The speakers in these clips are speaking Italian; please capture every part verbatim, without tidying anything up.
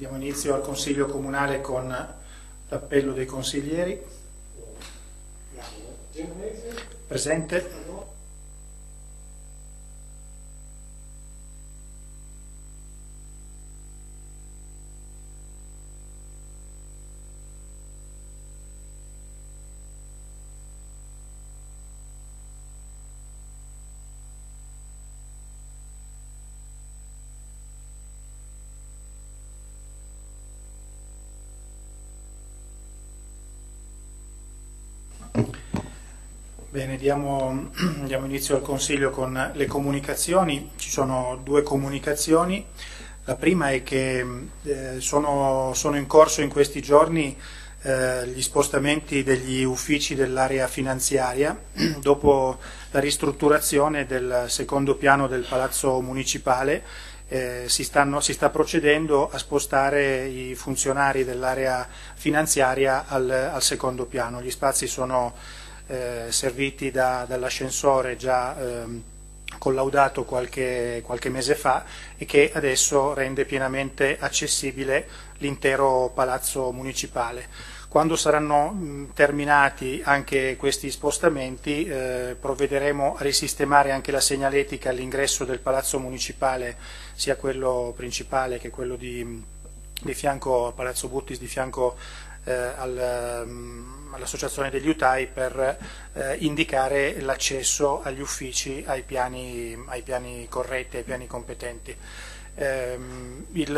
Diamo inizio al Consiglio Comunale con l'appello dei consiglieri. Presente. Bene, diamo, diamo inizio al Consiglio con le comunicazioni. Ci sono due comunicazioni. La prima è che eh, sono, sono in corso in questi giorni eh, gli spostamenti degli uffici dell'area finanziaria dopo la ristrutturazione del secondo piano del Palazzo Municipale. Eh, si, stanno, si sta procedendo a spostare i funzionari dell'area finanziaria al, al secondo piano. Gli spazi sono eh, serviti da, dall'ascensore già eh, collaudato qualche, qualche mese fa e che adesso rende pienamente accessibile l'intero Palazzo Municipale. Quando saranno mh, terminati anche questi spostamenti eh, provvederemo a risistemare anche la segnaletica all'ingresso del Palazzo Municipale, sia quello principale che quello di, di fianco a Palazzo Buttis, di fianco eh, al, um, all'Associazione degli Utai, per eh, indicare l'accesso agli uffici ai piani, ai piani corretti, ai piani competenti. Eh, il,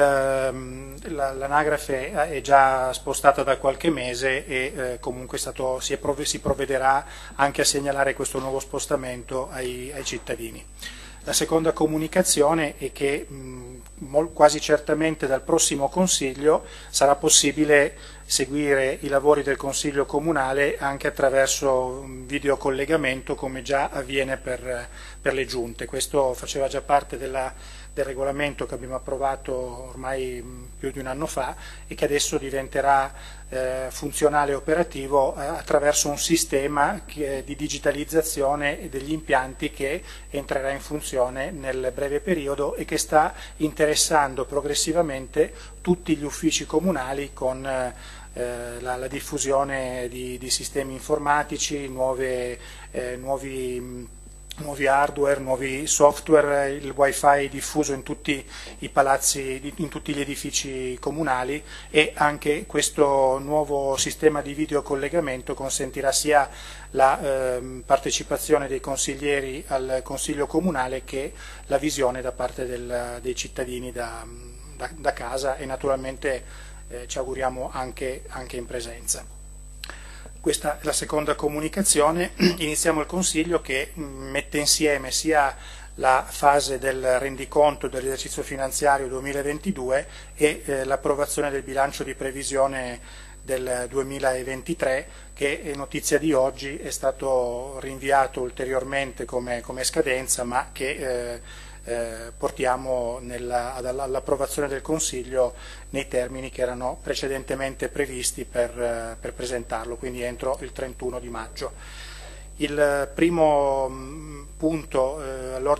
la, l'anagrafe è già spostata da qualche mese e eh, comunque è stato, si, è prov- si provvederà anche a segnalare questo nuovo spostamento ai, ai cittadini. La seconda comunicazione è che mh, mol, quasi certamente dal prossimo Consiglio sarà possibile seguire i lavori del Consiglio Comunale anche attraverso un videocollegamento, come già avviene per, per le giunte. Questo faceva già parte della, del regolamento che abbiamo approvato ormai più di un anno fa e che adesso diventerà eh, funzionale e operativo eh, attraverso un sistema che, di digitalizzazione degli impianti che entrerà in funzione nel breve periodo e che sta interessando progressivamente tutti gli uffici comunali con eh, La, la diffusione di, di sistemi informatici, nuove, eh, nuovi, nuovi hardware, nuovi software, il wifi diffuso in tutti i palazzi, in tutti gli edifici comunali, e anche questo nuovo sistema di videocollegamento consentirà sia la eh, partecipazione dei consiglieri al Consiglio Comunale che la visione da parte del, dei cittadini da, da, da casa e naturalmente Eh, ci auguriamo anche, anche in presenza. Questa è la seconda comunicazione. Iniziamo il Consiglio che mh, mette insieme sia la fase del rendiconto dell'esercizio finanziario duemilaventidue e eh, l'approvazione del bilancio di previsione del duemilaventitré, che è notizia di oggi, è stato rinviato ulteriormente come, come scadenza, ma che eh, Eh, portiamo nella, all'approvazione del Consiglio nei termini che erano precedentemente previsti per, eh, per presentarlo, quindi entro il trentuno di maggio. Il primo mh, punto eh, all'ordine